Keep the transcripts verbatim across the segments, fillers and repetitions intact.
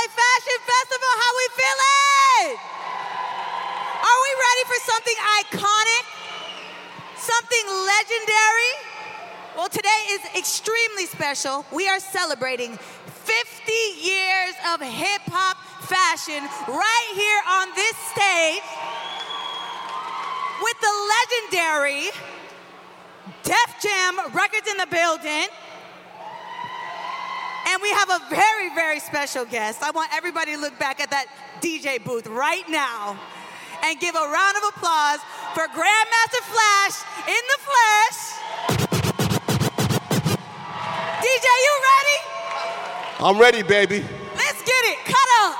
A Fashion Festival. How we feeling? Are we ready for something iconic? Something legendary? Well, today is extremely special. We are celebrating fifty years of hip-hop fashion right here on this stage with the legendary Def Jam Records in the building. And we have a very, very special guest. I want everybody to look back at that D J booth right now and give a round of applause for Grandmaster Flash in the flesh. D J, you ready? I'm ready, baby. Let's get it. Cut up.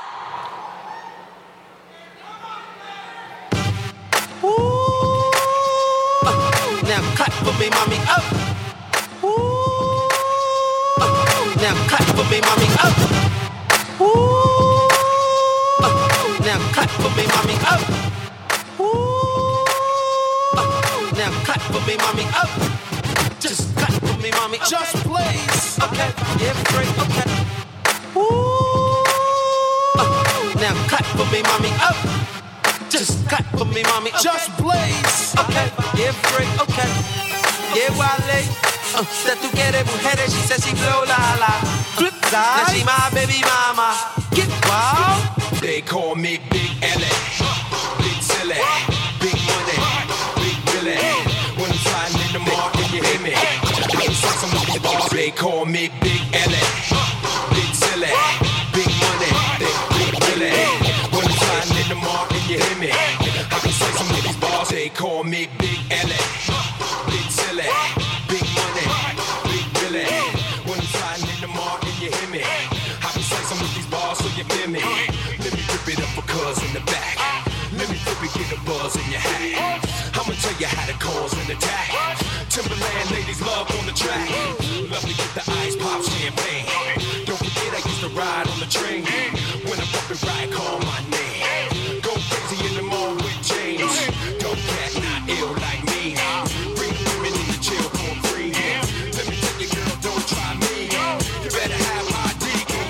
Ooh. Uh, now cut for me, mommy, up. Ooh. Uh, now cut for me, mommy, up. Ooh. Uh, now cut for me, mommy, up. Ooh. Uh, now cut for me, mommy, up. Just cut for me, mommy, okay. Just please. Okay, yeah, great, okay. Ooh. Uh, now cut for me, mommy, up. Just cut for me, mommy, okay. Just please. Okay, yeah, great, okay. Yeah, Wale. Uh, that tú quieres mujeres, she says she blow la la. Flip uh, side. Now she my baby mama. Get wild. They call me Big L A, Big Silly, Big Money, Big Billy. When I'm sliding in the market, you hear me. They call me Big L A, Big Silly, Big Money, Big Billy. When I'm sliding in the market, you hear me. I can say some of these bars. They call me Big L A, Big Silly, Big Money, Big Billy. When I'm sliding in the market, you hear me. I can say some of these bars so you feel me. Let me rip it up for cuz in the back. Let me flip it, get a buzz in your hat. I'ma tell you how to cause an attack. Timberland ladies love on the track. Love to get the ice pop champagne. Don't forget I used to ride on the train. When I bump it right, call my name. Go crazy in the mall with James. Don't cat not ill like me. Bring women in the chill for free. Let me tell you, girl, don't try me. You better have my D.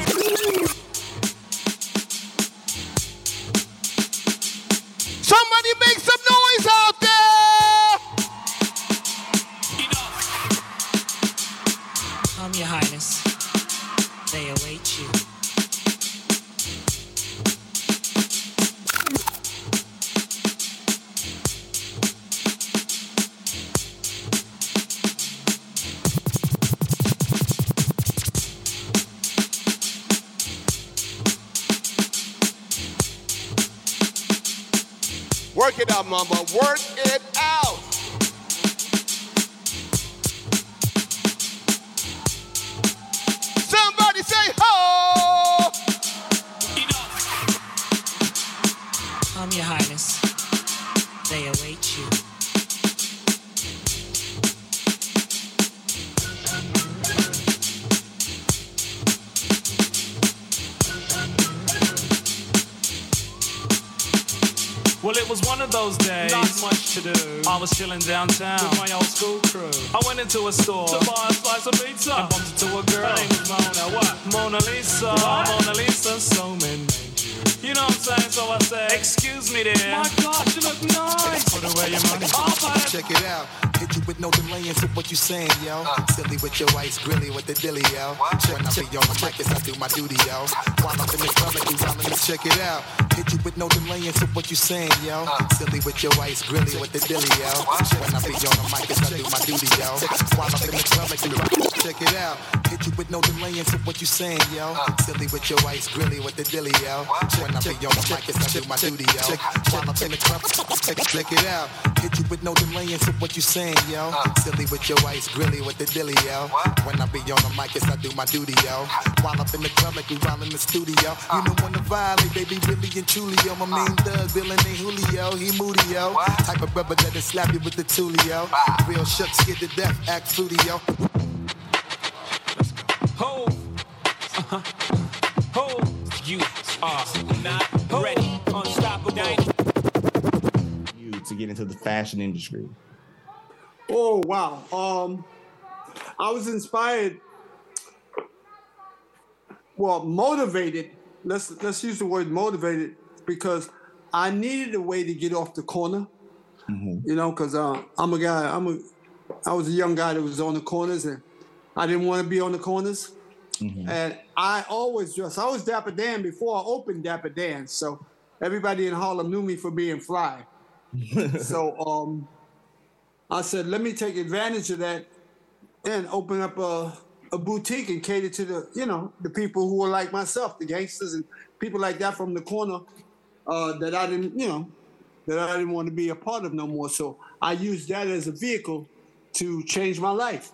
Somebody make some noise out there! Come, Your Highness. They await you. Work it out, mama. Work it out. Somebody say ho! Come, Your Highness. They await you. Well, it was one of those days, not much to do. I was chilling downtown with my old school crew. I went into a store to buy a slice of pizza. I bumped into a girl. Her name was Mona. What? Mona Lisa. What? Mona Lisa. So many. You know what I'm saying? So I said, excuse me, dear. My gosh, you look nice. Put away your money. Check it out. Hit you with no delaying to what you saying, yo. Uh. Silly with your ice grilly with the dilly, yo. When I be on the mic, I do my duty, yo. While I'm in the club, like you rhyming, let's check it out. Hit you with no delaying to what you saying, yo. Uh. Silly with your ice grilly with the dilly, yo. When I be on the mic, I do my duty, yo. While I'm in the club, like you rhyming, check it out. Hit you with no delaying to what you saying, yo. Uh. Silly with your ice grilly with the dilly, yo. When I be on the mic, I do my duty, yo. While I'm in the club, check it out. Hit you with no delaying to what you saying, yo. Uh. Silly with your ice grilly with the dilly, yo. What? When I be on the mic, yes, I do my duty, yo. While up in the club, like we while in the studio. Uh. You know when to violate, baby, really and truly, yo. My main uh. thug, Bill and Julio, he moody, yo. What? Type of brother that'll slap you with the tulio. Uh. Real shook, scared to death, act fruity, yo. Ho, uh-huh. Ho, you are not ready, unstoppable. You to get into the fashion industry. Oh, wow. Um, I was inspired, well, motivated let's let's use the word motivated because I needed a way to get off the corner. Mm-hmm. You know, because uh, I'm a guy. I'm a. I was a young guy that was on the corners, and I didn't want to be on the corners. Mm-hmm. And I always dressed. I was Dapper Dan before I opened Dapper Dan, so everybody in Harlem knew me for being fly. So um, I said, let me take advantage of that and open up a, a boutique and cater to the, you know, the people who were like myself, the gangsters and people like that from the corner uh, that I didn't, you know, that I didn't want to be a part of no more. So I used that as a vehicle to change my life.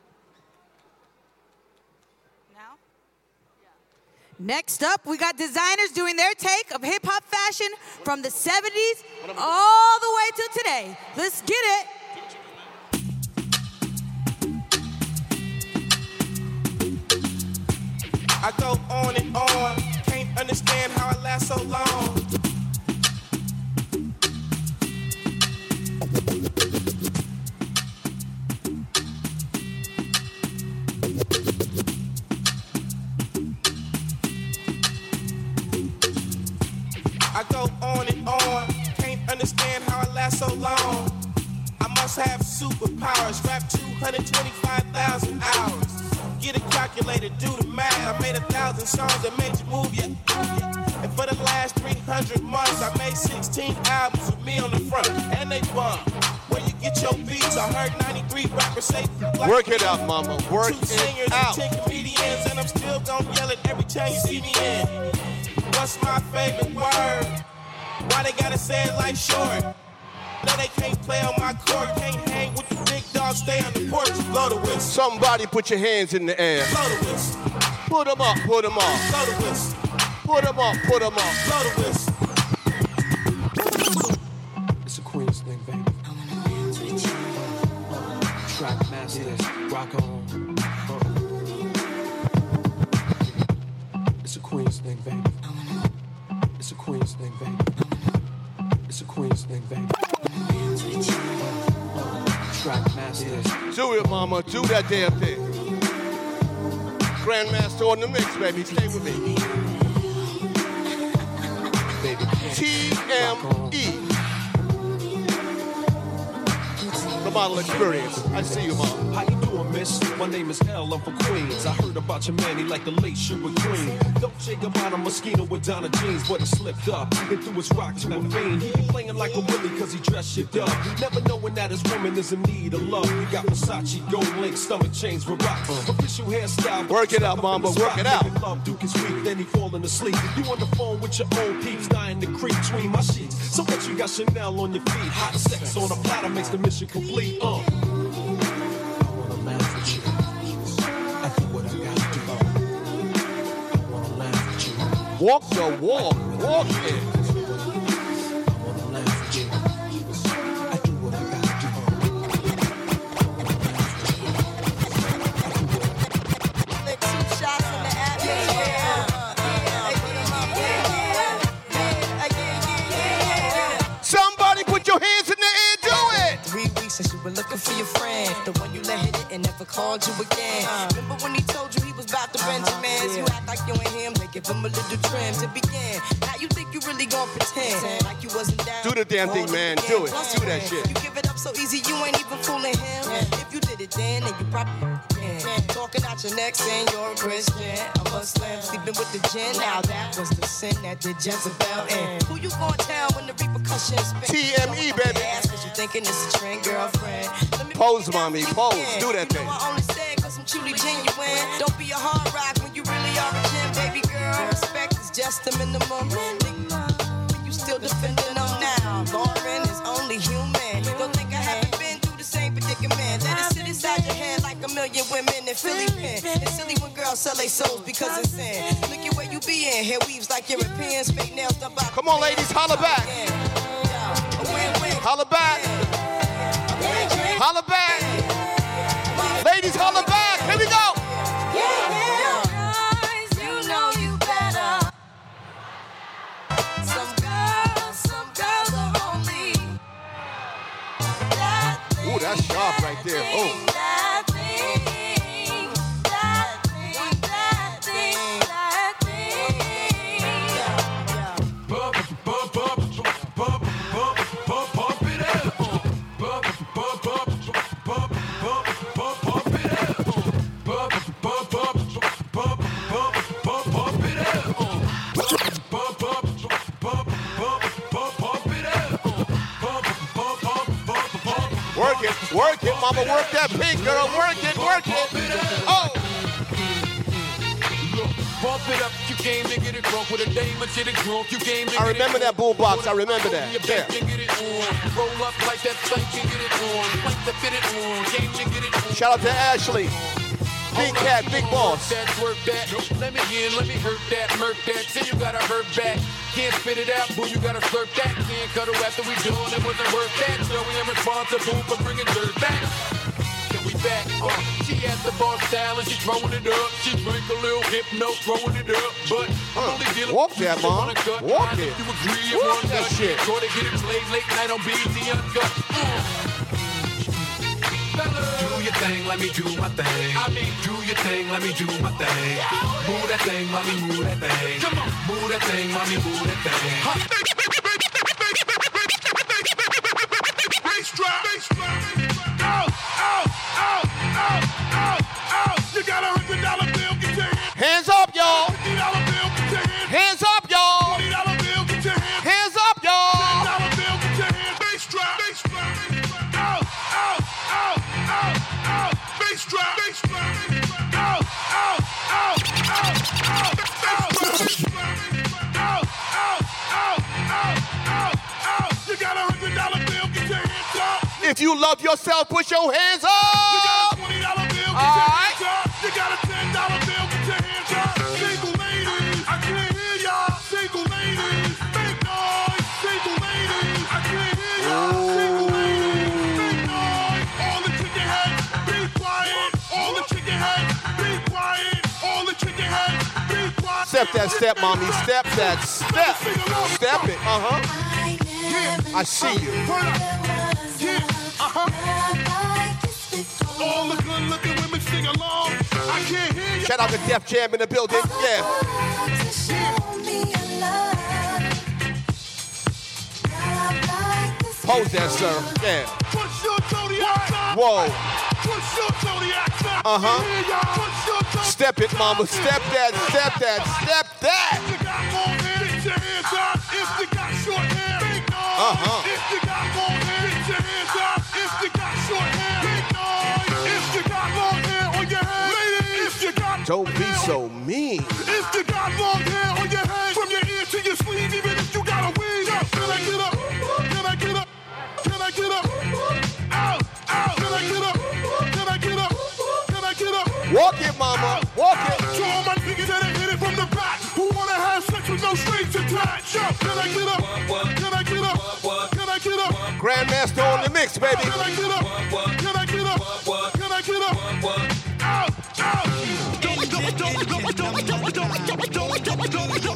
Now? Next up, we got designers doing their take of hip-hop fashion from the seventies all the way to today. Let's get it. I go on and on, can't understand how I last so long. I go on and on, can't understand how I last so long. I must have superpowers, rap two hundred twenty-five thousand hours. Get a calculator, do the math. I made a thousand songs that made you move, yeah, yeah. And for the last three hundred months, I made sixteen albums with me on the front, and they bump. Where you get your beats? I heard ninety-three rappers say, like work it out, mama. Work two singers it out. And ten comedians, and I'm still gonna yell it every time you see me in. What's my favorite word? Why they gotta say it like short? No, they can't play on my court, can't hang with the big dogs, stay on the porch, blow the whistle. Somebody put your hands in the air. Blow the whistle. Put them up, put them up. Blow the whistle. Put them up, put them up. Blow the whistle. It's a Queens thing, baby. Track masters, rock on. It's a Queens thing, baby. It's a Queens thing, baby. It's a Queens thing, baby. Track masters. Do it, mama. Do that damn thing. Grandmaster on the mix, baby. Stay with me. Baby, T M E. The model experience. I see you, mom. How you doing, miss? My name is L. I'm from Queens. I heard about your man. He like the late Sugar Queen. Don't shake him out a mosquito with Donna jeans, but he slipped up and threw his rock to a fiend. He be playing like a willy cause he dressed shit up. Never knowing that his woman is in need of love. We got Versace, gold link, stomach chains, for rock. Official hairstyle. Work it out, mama. Work it out. Love Duke is weak, then he falling asleep. You on the phone with your old peeps, dying to creep between my sheets. So what you got Chanel on your feet? Hot sex on a platter makes the mission complete. Uh. I wanna laugh with you. I do what I gotta do. I wanna laugh with you. Walk the walk. Walk it. I wanna laugh with you. I do what I gotta do. Lick two shots in the atmosphere. Somebody put your hands in the air. Do it. Three weeks since you were looking for your friend, the one you let hit it and never called you again. Uh, Remember when he told you he was about to uh-huh, Benjamins? Yeah. You act like you and him, they give him a little trim to begin. Now you think you really gon' pretend like you wasn't down. Do the damn thing, man. Do it. Do that shit. You give it up so easy, you ain't even fooling him. Yeah. If you did it then, then you probably can. Yeah. Talking out your neck saying you're a Christian, a Muslim, sleeping with the jinn. Now that was the sin that did Jezebel in. Who you gon' tell when the repercussions spin? T M E, baby. Ass, cause you thinking it's a trend, girlfriend. Pose, mommy. Pose. Do that you thing. know I only say it cause I'm truly genuine. Don't be a hard rock when you really are a gem, baby girl. Respect is just the minimum. You still defending them now. Lauren is only human. Don't think I haven't been through the same predicament. Let it sit inside your head like a million women in Philly pen. It's silly when girls sell their souls because it's sin. Look at where you be in. Hair weaves like Europeans. Fake nails done by. Come on, ladies. Holla back. Holla back. Holla back. Ladies, holla back. Here we go. You know you better. Some girls, some girls are only. Ooh, that's sharp right there. Oh. That thing, that thing, that thing, that thing. mama. Work that pink, girl. Work it, work it. Oh. Bump it up, you came to get it drunk with a dame and shit it drunk. You came to I remember that boombox. I remember that. Yeah. Roll up like that thing can get it on. Like to fit it on. Came to get it on. Shout out to Ashley. Big cat, big boss. That, work that. Let me in, let me hurt that, murk that. Say you gotta hurt back. Can't spit it out, boo, you gotta slurp that. Can't cut her after we done, it wasn't worth that. So we am responsible for bringing dirt back. We back, uh, she at the bar style and she throwing it up. She drink a little hypno, throwing it up. But I'm only dealing Walk that, mom. Walk it. You agree, Walk that shit. Go to get it played late night on B T Uncut. Do your thing, let me do my thing. I mean, do your thing, let me do my thing. Move that thing, mommy, move that thing. Come on, move that thing, mommy, move that thing. Bass drop, bass drop. Out, out, out, out, out, out. You got a hundred dollar bill, get your hands. Hands up, y'all. Fifty dollar bill, get your hands. Hands up, y'all. Twenty dollar bill, get your hands. Hands up, y'all. Ten dollar bill, get your hands. Bass drop, bass drop. Out, out, out, out, out. Bass drop, bass drop. Out, out, out, out, out. Bass drop. Out, out, out, out, out, out. You got a hundred dollar bill, get your hands up. If you love yourself, put your hands up. You got a twenty dollar bill, get All your right. hands up. You got a ten dollar bill, get your hands up. Single ladies, I can't hear y'all. Single ladies, make noise. Single ladies, I can't hear y'all. Single ladies, make noise. All the chicken heads, be quiet. All the chicken heads, be quiet. All the chicken heads, be quiet. Step that step, mommy. Step that step. Step it. Uh-huh. Yeah. I see you. Turn up. Yeah. Uh-huh. All the good looking women sing along. I can't hear you. Shout out to Def Jam in the building. Yeah. Pose that, sir. Yeah. Push your zodiac side. Whoa. Push your zodiac side. Uh-huh. Push your zodiac. Step it, mama. Step that, step that, step that. If you got long hair, get your hands up. If you got short hair, make noise. Uh-huh. If you got long hair, get your hands up. If you got short hair, make noise. If you got long hair on your head, ladies. If you got Don't be so mean. If you got long hair on your head, from your ear to your sleeve, even if you got a wig up, can I get up? Can I get up? Can I get up? Out, out. Can I get up? Can I get up? Can I get up? Walk it, mama. Walk it. To all my niggas that ain't hit it from the back, who wanna have sex with no strings attached. Yo, can I get up? Can I get up? Can I get up? Grandmaster on the mix, baby. Can I get up? Can I get up? Can I get up? Out, out. Don't, don't, don't, don't, don't, don't, don't, don't, don't, don't, don't,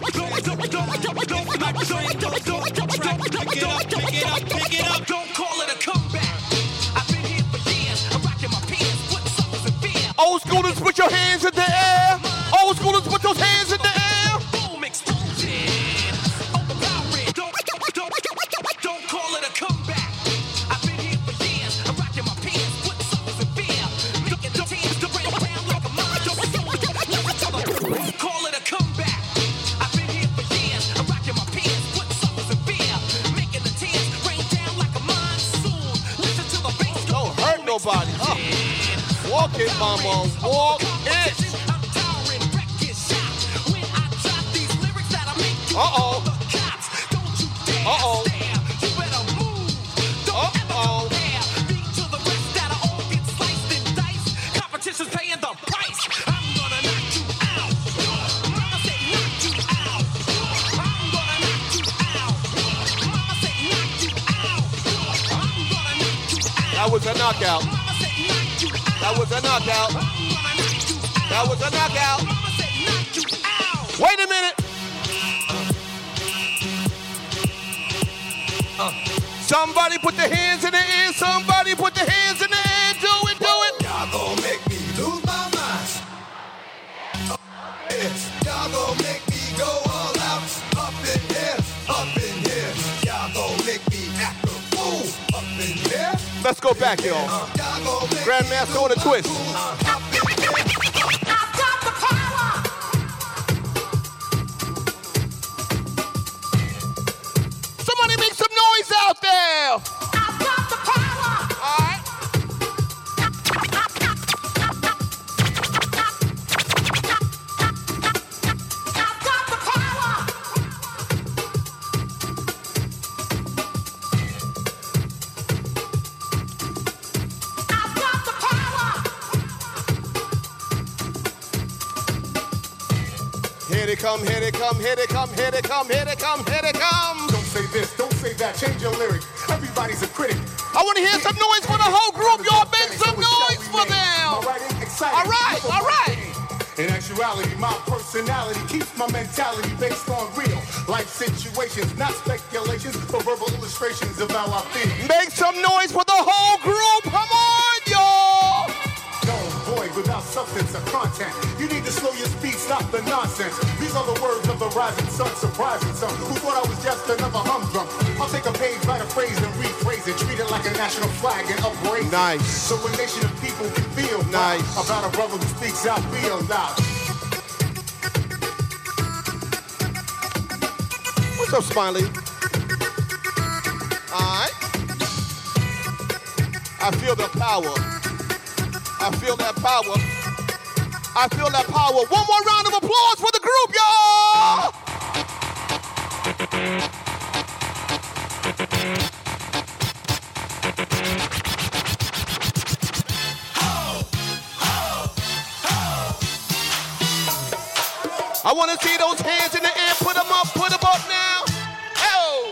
don't call it a comeback. I've been here for years. I'm rocking my pants. Put suckers in fear. Old schoolers, put your hands in the air. Old schoolers, put those hands in the air. Boom, explosion. Overpowering. Don't, don't, don't, don't call it a comeback. I've been here for years. I'm rocking my pants. Put suckers in fear. Making the teams to bring around like a mother. Don't call it a comeback. I've been here for years. I'm rocking my pants. Put suckers in fear. Making the tears rain down like a monsoon. Listen to the bass. Don't hurt nobody. Uh, walk it, mama. Walk it. Uh-oh. Uh-oh. Uh-oh. Competition's paying the price. I'm gonna knock you out. Mama said knock you out. I'm gonna knock you out. Mama said knock you out. I'm gonna knock you out. That was a knockout. Mama said knock you out. That was a knockout. I'm gonna knock you out. That was a knockout. Mama said knock you out. Wait a minute. Uh, somebody put the hands in the air. Somebody put the hands in the air. Do it, do it. Y'all gon' make me lose my mind. Uh, yes. Y'all gon' make me go all out. Up in here, up in here. Y'all gon' make me act a fool. Up in here. Let's go back, y'all. Uh, y'all gon' make Grandmaster on a twist. Uh, up in here. I've got the power. Somebody make some noise out there. I've got the power. All right. it come, here it come, here it come, here it come, here it come, here it come. Don't say this, don't say that, change your lyrics. Everybody's a critic. I want to hear some noise for the whole group. Y'all make some noise for them. All right, all right. In actuality, my personality keeps my mentality based on real life situations, not speculations, but verbal illustrations of how I feel. Make some noise for the whole group. Come on, y'all. No void without substance or content. You need to slow your speed, stop the nonsense. These are the words of the rising sun, surprising some who thought I was just another humdrum. I'll take a page, write a phrase, and rephrase it, treat it like a national flag and upraise it. Nice. So a nation of people can feel nice about a brother who speaks out, feel loud. What's up, Smiley? All right. I feel the power. I feel that power. I feel that power. One more round of applause for the group, y'all! I want to see those hands in the air. Put them up, put them up now. Oh!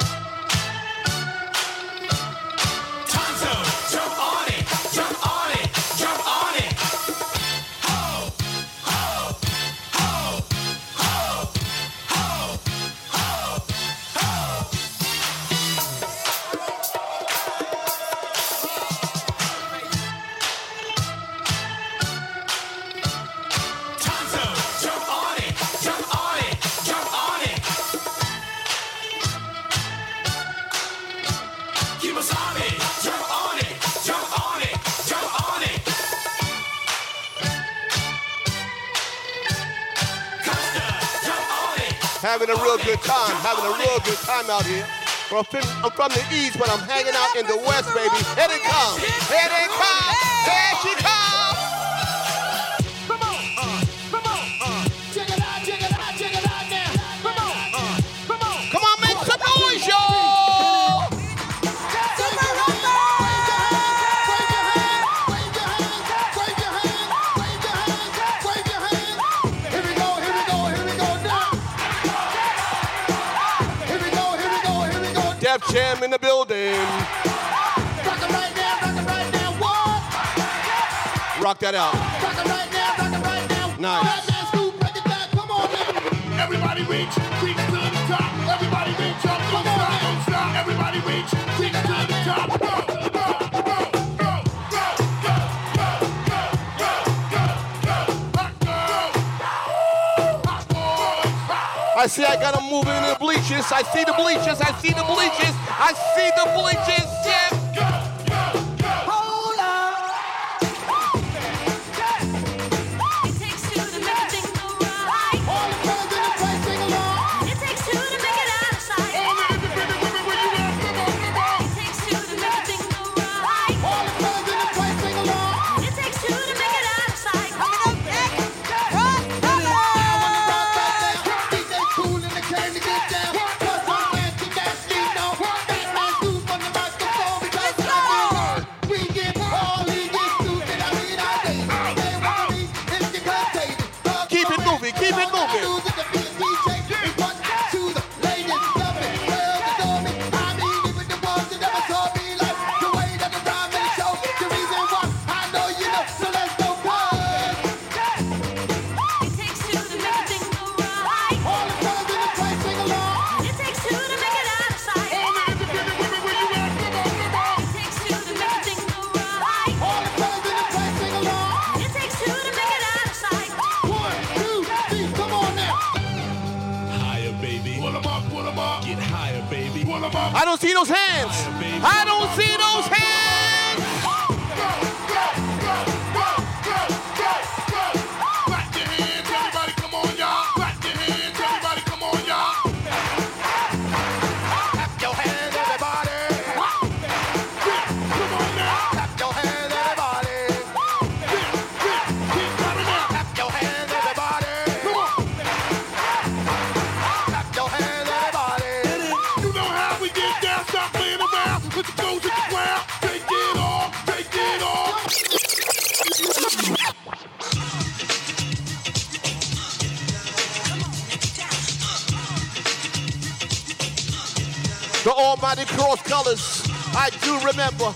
Time to jump on it, jump on it, jump on it. Ho, ho, ho, ho, ho, ho, ho. Time to jump on it, jump on it, jump on it. Keep us on it, jump on it, jump on it, jump on it. Costa, jump on it. Having a real good time, having a real good time out here. Well, I'm from- I'm from the east, but I'm hanging out in the west, baby. Here they come, here they come, here she comes. Come on, uh, come on, uh, check it out, check it out, check it out now. Come on, uh, come on. Come on, make some noise, y'all. Here we go, here we go, here we go now. Here we go, here we go, here we go. Def Jam in the building. Rock it right now, rock it right now, what? Rock that out. Rock it right now, rock it right now. Nice. Batman Scoop, break it down, come on, baby. Everybody reach, reach to the top. Everybody reach up, don't stop, don't stop. Everybody reach, reach to the top. Go, go, go, go, go, go, go, go, go, go, go, go. Hot girls, hot boys, hot I see I got them moving in the bleachers. I see the bleachers. I see the bleachers. I see the bleachers. Yeah. Hold up. It takes two to make a thing go right. All the fellas in the place sing along. It takes two to make it out of sight. All the independent women, where you at? Come on, come on. It takes two to make a thing go right. All the fellas in the place sing along. It takes two to make it out of sight. Coming up next, Cross D J Cool in the came to get down. Plus I'm nasty, nasty, no. Batman Scoop on the microphone because I get we get all he gets stupid. I mean, I say, they want me, it's the contagion. Keep it moving. Keep it moving. Music, the beat, D J, is what to the ladies love it. Well, they know me. I mean, even the ones that never saw me like the way that the rhyme and the show. The reason why I know you know, so let's go buzz. It takes two to make a thing go right. All the fellas in the place sing along. It takes two to make it out of sight. All the independent women, where you at? Come on, come on. It takes two to make a thing go right. All the fellas in the place sing along. It takes two to make it out of sight. One, two, three, come on now. Higher, baby. Pull 'em up, pull 'em up. Get higher, baby. Pull 'em up. I don't see those hands. I don't see those hands. Clap your hands, everybody, come on, y'all. Clap your hands, everybody, come on, y'all. Clap your hands, everybody. Come on now. Clap your hands, everybody. Keep clapping now. Clap your hands, everybody. Come on. Clap your hands, everybody. You know how we get down, stop playing around. Put your toes in the ground. Take The almighty cross colors. I do remember.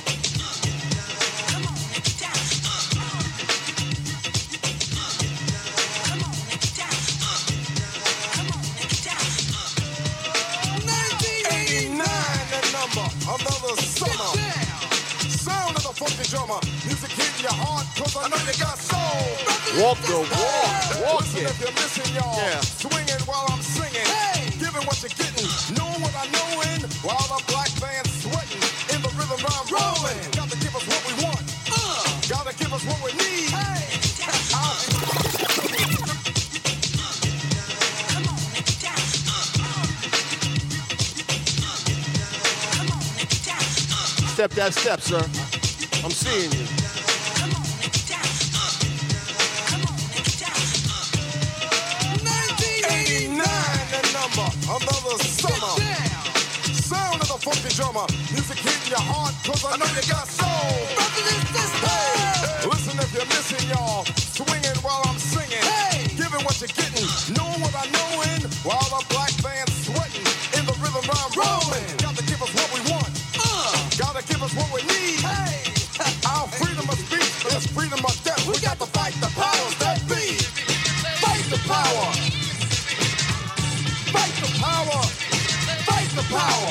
Another summer. Sound of the funky drummer. Music hitting your heart, cause I know you got soul. Walk the walk. Walk Listen it. if you're missing, y'all. Yeah. Swinging while I'm singing. Hey. Giving what you're getting. Knowing what I knowin'. While the black band's sweating. In the rhythm I'm rolling. Gotta give us what we want. Uh. Gotta give us what we need. Hey. Step that step, sir. I'm seeing you. nineteen eighty-nine, the number, another summer. Sound of the funky drummer. Music hitting your heart, cause I know you got soul. Hey, listen if you're missing, y'all. Swinging while I'm singing. Hey, giving what you're getting. Knowing what I knowin'. While the black band's sweating. In the rhythm I'm rolling. Got to give us what we want. Gotta give us what we need. Hey, our freedom of speech is freedom of death. We got to fight the powers that be. Fight the power. Fight the power. Fight the power.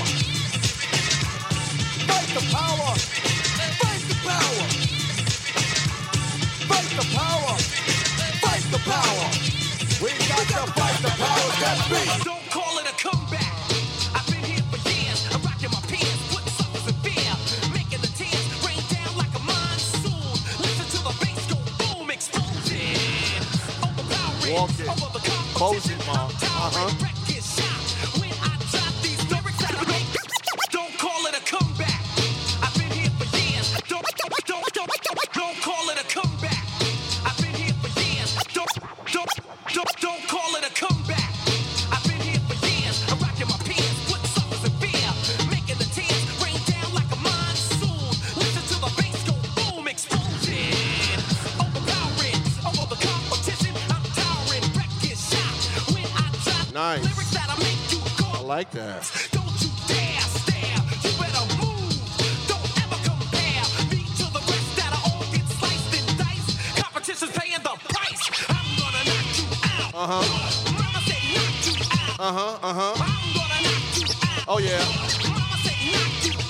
Fight the power. Fight the power. Fight the power. Fight the power. We got to fight the powers that be. Don't call it a comeback. I've been here for years. I'm rocking my pants. Walk it. Pose it, Mom. Uh-huh. Don't call it a comeback. I've been here for years. Don't, don't, don't, don't call it a comeback. I've been here for years. Don't, don't, don't, don't call it a comeback. I've been here for years. I'm rocking my pants, putting suckers in fear, making the tears rain down like a monsoon. Listen to the bass go boom, explosion. Overpowering, over the competition. Nice. I like that. Don't you dare stare. You better move. Don't ever compare me to the rest that are all get sliced and diced. Competition's paying the price. I'm gonna knock you out. Uh-huh. Mama said knock you out. Uh-huh, uh-huh. I'm gonna knock you out. Oh, yeah. Mama said knock you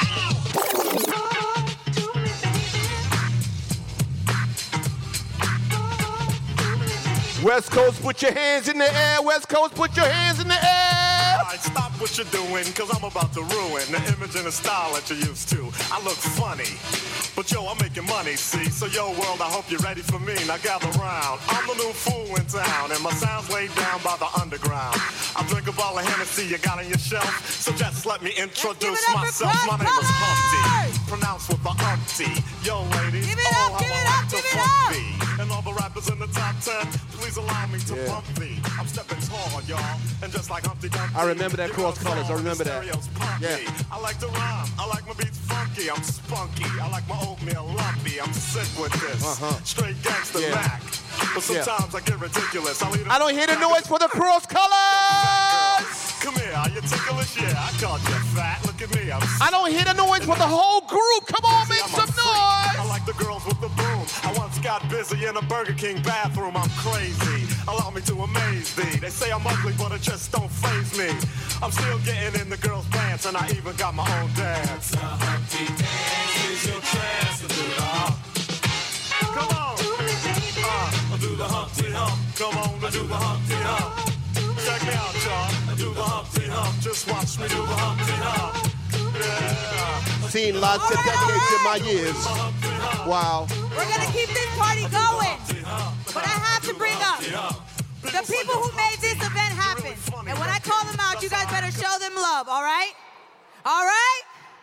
West Coast, put your hands in the air. West Coast, put your hands in the air. All right, stop what you're doing, cause I'm about to ruin the image and the style that you're used to. I look funny, but yo, I'm making money, see? So yo, world, I hope you're ready for me. Now gather round. I'm the new fool in town, and my sound's laid down by the underground. I drink a bottle of Hennessy you got on your shelf, so just let me introduce myself. My name is Humpty, pronounced with the umpty. Yo, ladies, Give it oh, up, give how it I up, like give the it funk up. beat. And all the rappers in the top ten, please allow me to pump thee. I'm stepping tall, y'all, and just like Humpty Dumpty. I remember that cross colors. I remember that. Yeah. I like to rhyme. I like my beats funky. I'm spunky. I like my oatmeal lumpy. I'm sick with this. Uh-huh. Straight gangster Yeah. Mac. But sometimes Yeah. I get ridiculous. I'll eat a- I don't hear the noise for the cross colors. Come here. Are you ticklish? Yeah, I called you fat. Look at me. I'm I don't hear the noise for the whole group. Come on, make I'm a some freak. noise. I like the girls with the boom. I once got busy in a Burger King bathroom. I'm crazy. Allow me to amaze thee. They say I'm ugly, but it just don't faze me. I'm still getting in the girls' pants, and I even got my own dance. The Humpty dance is your chance to do the hump. Come on. Uh, do the Humpty Hump. Come on, do the Humpty Hump. Check me out, y'all. Do the Humpty Hump. Just watch me do the Humpty Hump. Yeah. Seen lots of decades in my years. Wow. We're gonna keep this party going, but I have to bring up the people who made this event happen. And when I call them out, you guys better show them love, all right? All right?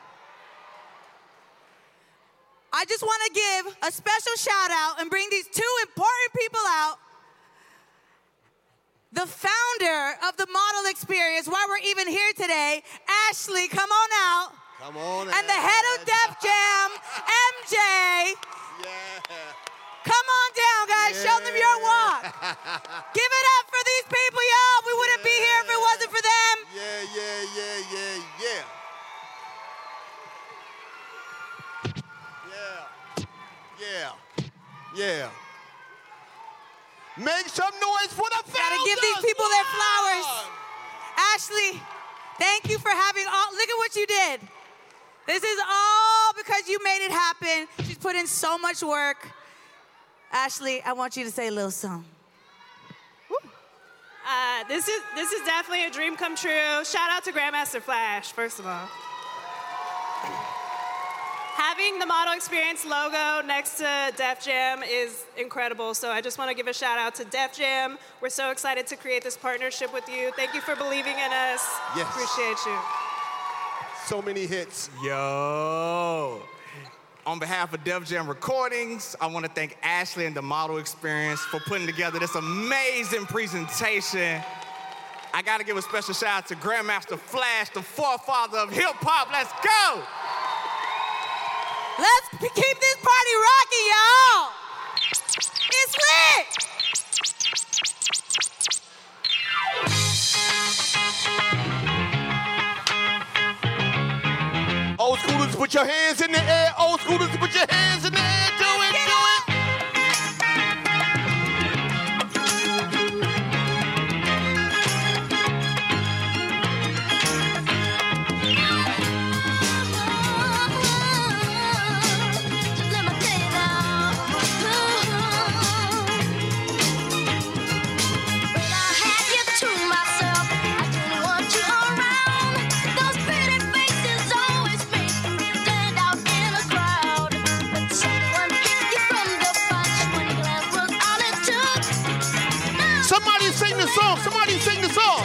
I just want to give a special shout out and bring these two important people out. The founder of the Model Experience, why we're even here today, Ashley, come on out. Come on And the head of Def Jam, M J. Yeah. Come on down, guys. Show them your walk. Give it up for these people, y'all. We wouldn't be here if it wasn't for them. Yeah, yeah, yeah, yeah, yeah. Yeah. Make some noise for the founders. Gotta give these people their flowers. Ashley, thank you for having all, look at what you did. This is all because you made it happen. She's put in so much work. Ashley, I want you to say a little song. Uh, this is this is definitely a dream come true. Shout out to Grandmaster Flash, first of all. Having the Model Experience logo next to Def Jam is incredible, so I just want to give a shout out to Def Jam. We're so excited to create this partnership with you. Thank you for believing in us. Yes. Appreciate you. So many hits. Yo. On behalf of Def Jam Recordings, I want to thank Ashley and the Model Experience for putting together this amazing presentation. I got to give a special shout out to Grandmaster Flash, the forefather of hip hop. Let's go! Let's keep this party rocking, y'all. It's lit. Old schoolers, put your hands in the air. Old schoolers, put your hands in the air. Do it, do it. Somebody sing the song. Somebody sing the song.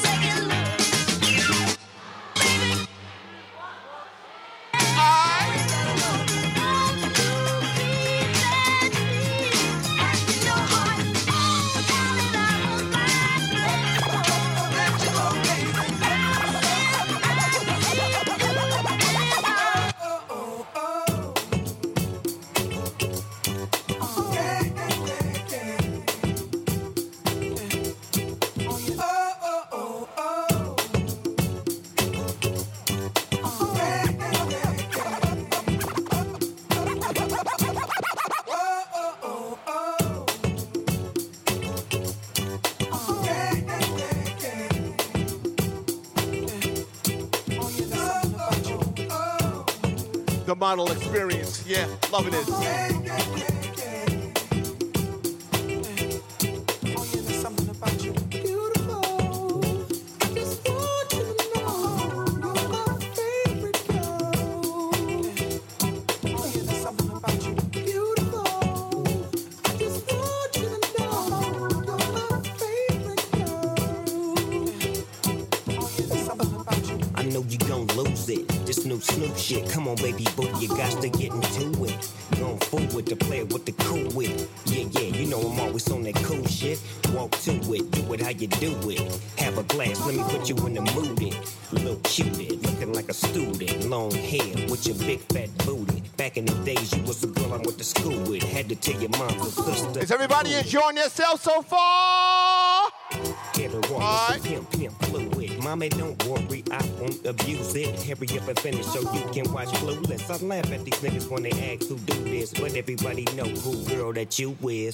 The Model Experience. Yeah, loving it. I know you gon' lose it. This new Snoop shit. Come on, baby boo, you got to get into it. Going forward to play with the cool wit. Yeah, yeah, you know I'm always on that cool shit. Walk to it, do it how you do it. Have a glass, let me put you in the mood. It. Little cutie, looking like a student. Long hair with your big fat booty. Back in the days, you was the girl I went to school with. Had to tell your mom or sister. Is everybody enjoying themselves so far? Get her on, pimp, pimp, fluid. Mommy, don't worry, I won't abuse it. Hurry up and finish so you can watch Clueless. I laugh at these niggas when they ask who do this, but everybody know who girl that you is.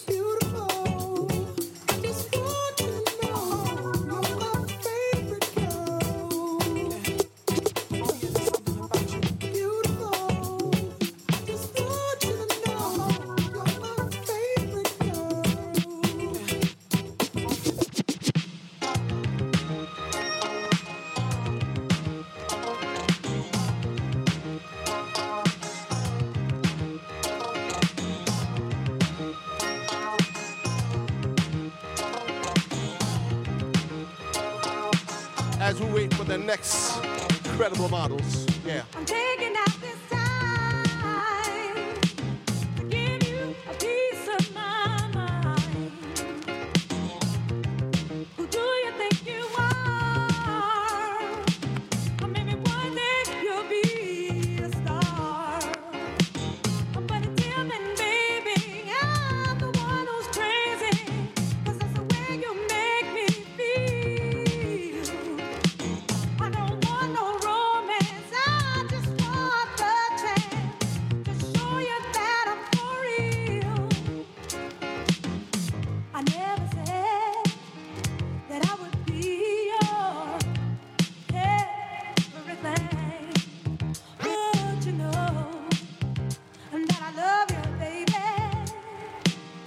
As we wait for the next incredible models. Yeah. I'm taking out